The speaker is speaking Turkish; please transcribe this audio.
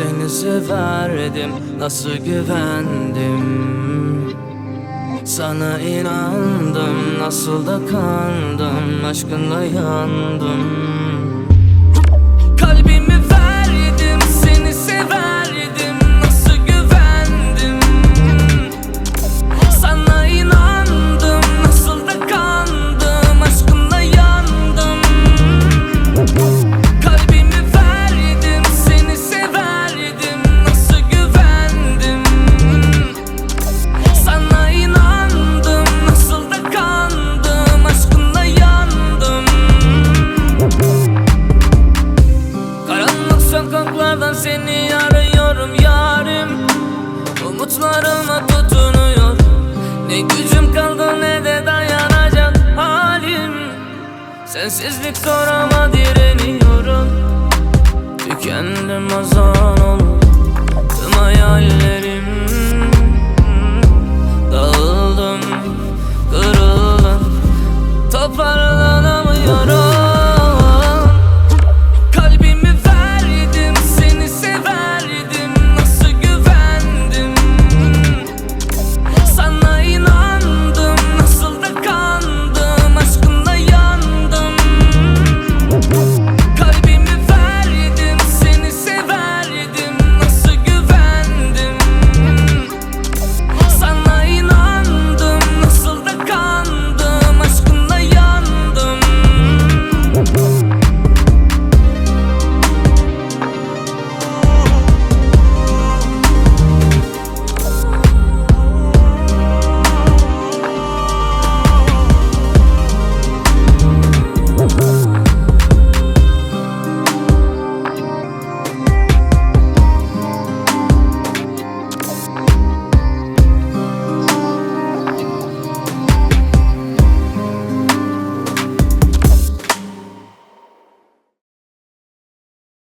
seni severdim, nasıl güvendim. Sana inandım, nasıl da kandım, aşkınla yandım. Kalbimi verdim, seni severdim, nasıl güvendim. Sana inandım, nasıl da kandım, aşkınla yandım. Kalbimi verdim, seni severdim, nasıl güvendim. Sana inandım, nasıl da kandım, aşkınla yandım. Karanlık sokaklardan seni arıyorum yarim. Umutlarıma tutunuyor, ne gücüm kaldı ne de dayanacak halim. Sensizlik zor ama direniyorum. Tükendim azan olup tüm hayallerim.